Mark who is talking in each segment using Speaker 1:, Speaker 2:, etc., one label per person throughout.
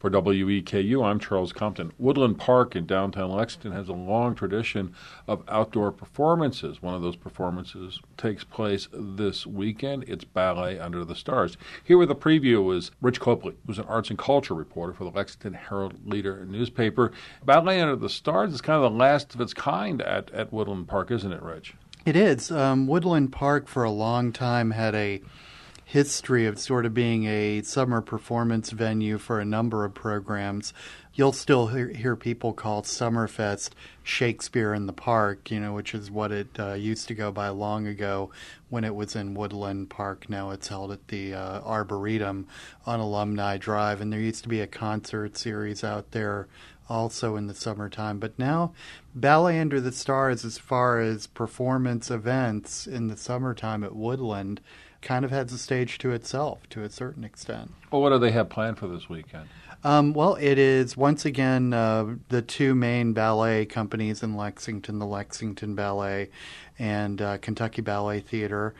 Speaker 1: For WEKU, I'm Charles Compton. Woodland Park in downtown Lexington has a long tradition of outdoor performances. One of those performances takes place this weekend. It's Ballet Under the Stars. Here with a preview is Rich Copley, who's an arts and culture reporter for the Lexington Herald-Leader newspaper. Ballet Under the Stars is kind of the last of its kind at Woodland Park, isn't it, Rich?
Speaker 2: It is. Woodland Park for a long time had a history of sort of being a summer performance venue for a number of programs. You'll still hear people call Summerfest Shakespeare in the Park, which is what it used to go by long ago when it was in Woodland Park. Now it's held at the Arboretum on Alumni Drive, and there used to be a concert series out there also in the summertime. But now Ballet Under the Stars, as far as performance events in the summertime at Woodland, kind of has a stage to itself to a certain extent.
Speaker 1: Well, what do they have planned for this weekend?
Speaker 2: Well, it is, once again, the two main ballet companies in Lexington, the Lexington Ballet and Kentucky Ballet Theater,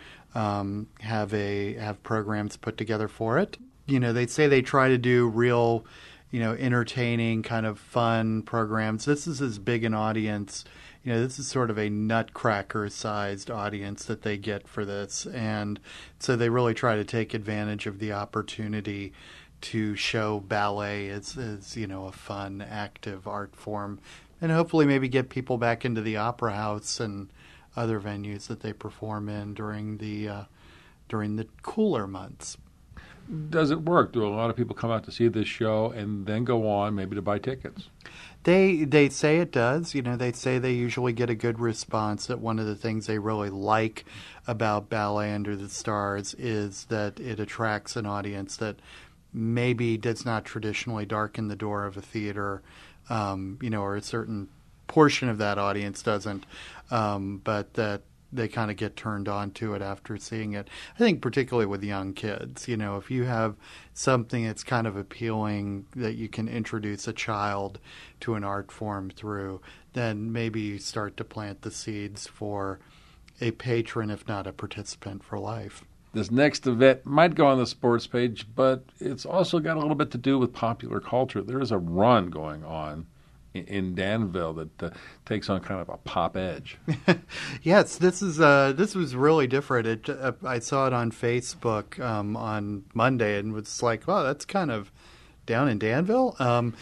Speaker 2: have programs put together for it. They say they try to do real, entertaining, kind of fun programs. This is as big an audience. This is sort of a nutcracker-sized audience that they get for this. And so they really try to take advantage of the opportunity to show ballet as a fun, active art form, and hopefully maybe get people back into the Opera House and other venues that they perform in during the cooler months.
Speaker 1: Does it work? Do a lot of people come out to see this show and then go on maybe to buy tickets?
Speaker 2: They say it does. They say they usually get a good response. That one of the things they really like about Ballet Under the Stars is that it attracts an audience that maybe does not traditionally darken the door of a theater, or a certain portion of that audience doesn't, but that they kind of get turned on to it after seeing it. I think particularly with young kids, if you have something that's kind of appealing that you can introduce a child to an art form through, then maybe you start to plant the seeds for a patron, if not a participant, for life.
Speaker 1: This next event might go on the sports page, but it's also got a little bit to do with popular culture. There is a run going on in Danville that takes on kind of a pop edge.
Speaker 2: Yes, this was really different. I saw it on Facebook on Monday and was like, wow, that's kind of down in Danville.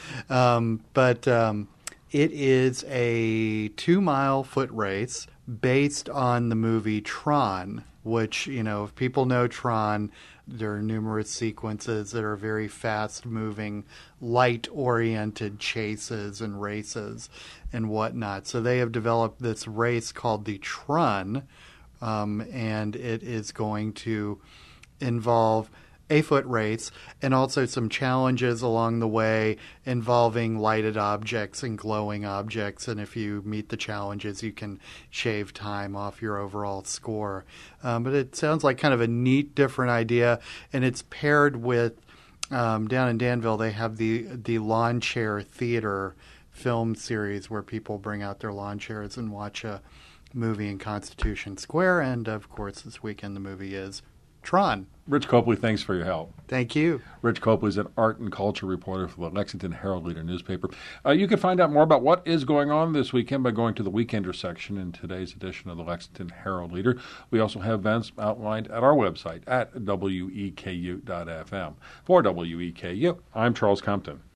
Speaker 2: But it is a 2-mile foot race based on the movie Tron, which, if people know Tron, there are numerous sequences that are very fast-moving, light-oriented chases and races and whatnot. So they have developed this race called the Trun, and it is going to involve a foot race and also some challenges along the way involving lighted objects and glowing objects. And if you meet the challenges, you can shave time off your overall score. But it sounds like kind of a neat, different idea. And it's paired with, down in Danville, they have the Lawn Chair Theater film series where people bring out their lawn chairs and watch a movie in Constitution Square. And, of course, this weekend the movie is Tron.
Speaker 1: Rich Copley, thanks for your help.
Speaker 2: Thank you.
Speaker 1: Rich Copley is an art and culture reporter for the Lexington Herald-Leader newspaper. You can find out more about what is going on this weekend by going to the Weekender section in today's edition of the Lexington Herald-Leader. We also have events outlined at our website at weku.fm. For WEKU, I'm Charles Compton.